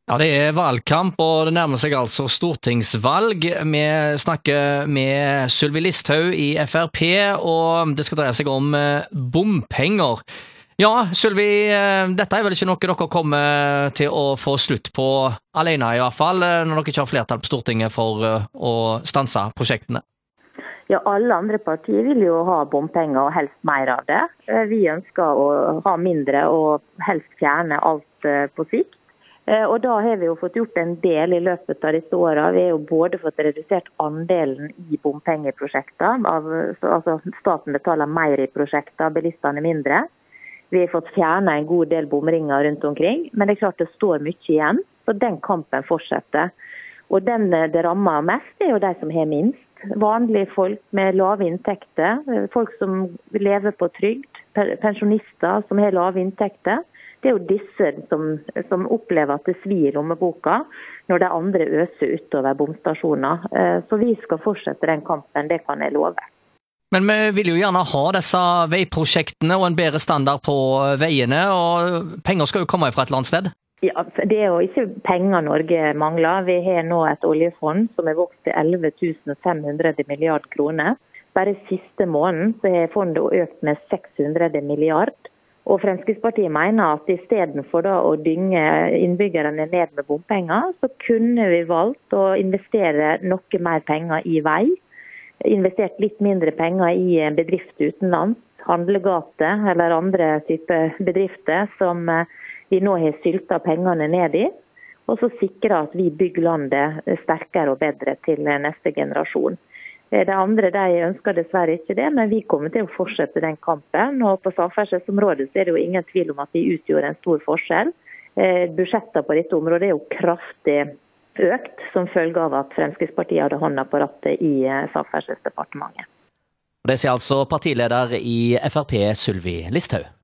Ja, det er valgkamp, og det nærmer seg altså stortingsvalg. Vi snakker med Sylvi Listhaug i FrP, og det skal dreie seg om bompenger. Ja, Sylvi, dette er vel ikke noe dere kommer til å få slutt på alene i hvert fall, når dere ikke har flertall på Stortinget for å stanse prosjektene? Ja, alle andre partier vil jo ha bompenger og helst mer av det. Vi ønsker å ha mindre og helst fjerne alt på sikt. Og da har vi jo fått gjort en del i løpet av disse årene. Vi har jo både fått redusert andelen i bompengeprosjekter, altså staten betaler mer i prosjekter, bilistene mindre. Vi har fått fjernet en god del bomringer rundt omkring, men det er klart det står mye igjen, så den kampen fortsetter. Og den det rammer mest er jo de som har minst. Vanlige folk med lave inntekter, folk som lever på trygd, pensjonister som har lave inntekter. Det er jo disse som opplever at det svir i lommeboka når de andre øser utover bomstasjoner. Så vi skal fortsette den kampen, det kan jeg love. Men vi vil jo gjerne ha disse veiprosjektene og en bedre standard på veiene, og penger skal jo komme fra et eller annet sted. Ja, det er jo ikke penger Norge mangler. Vi har nå et oljefond som er vokst til 11 500 milliarder kroner. Bare siste måneden så har fondet økt med 600 milliarder. Og Fremskrittspartiet mener at i stedet for å dynge innbyggerne ned med bompenger, så kunne vi valgt å investere noe mer penger i vei. Investert litt mindre penger i en bedrift utenlands, handlegate eller andre typer bedrifter som vi nå har syltet pengene ned i. Og så sikre at vi bygger landet sterkere og bedre til neste generasjon. De andre de ønsker dessverre ikke det, men vi kommer til å fortsette den kampen. Og på samferdselsområdet så er det jo ingen tvil om at vi utgjør en stor forskjell. Budsjettet på dette området er jo kraftig økt som følge av at Fremskrittspartiet hadde hånda på rattet i Samferdselsdepartementet. Det sier altså partileder i FrP Sylvi Listhaug.